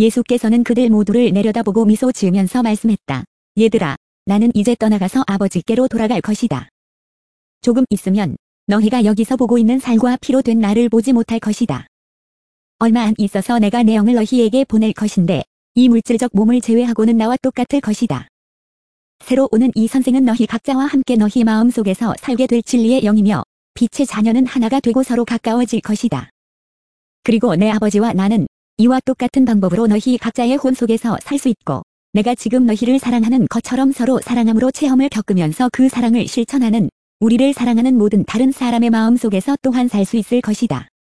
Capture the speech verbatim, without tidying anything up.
예수께서는 그들 모두를 내려다보고 미소 지으면서 말씀했다. 얘들아, 나는 이제 떠나가서 아버지께로 돌아갈 것이다. 조금 있으면 너희가 여기서 보고 있는 살과 피로 된 나를 보지 못할 것이다. 얼마 안 있어서 내가 내 영을 너희에게 보낼 것인데 이 물질적 몸을 제외하고는 나와 똑같을 것이다. 새로 오는 이 선생은 너희 각자와 함께 너희 마음속에서 살게 될 진리의 영이며 빛의 자녀는 하나가 되고 서로 가까워질 것이다. 그리고 내 아버지와 나는 이와 똑같은 방법으로 너희 각자의 혼 속에서 살 수 있고 내가 지금 너희를 사랑하는 것처럼 서로 사랑함으로 체험을 겪으면서 그 사랑을 실천하는 우리를 사랑하는 모든 다른 사람의 마음 속에서 또한 살 수 있을 것이다.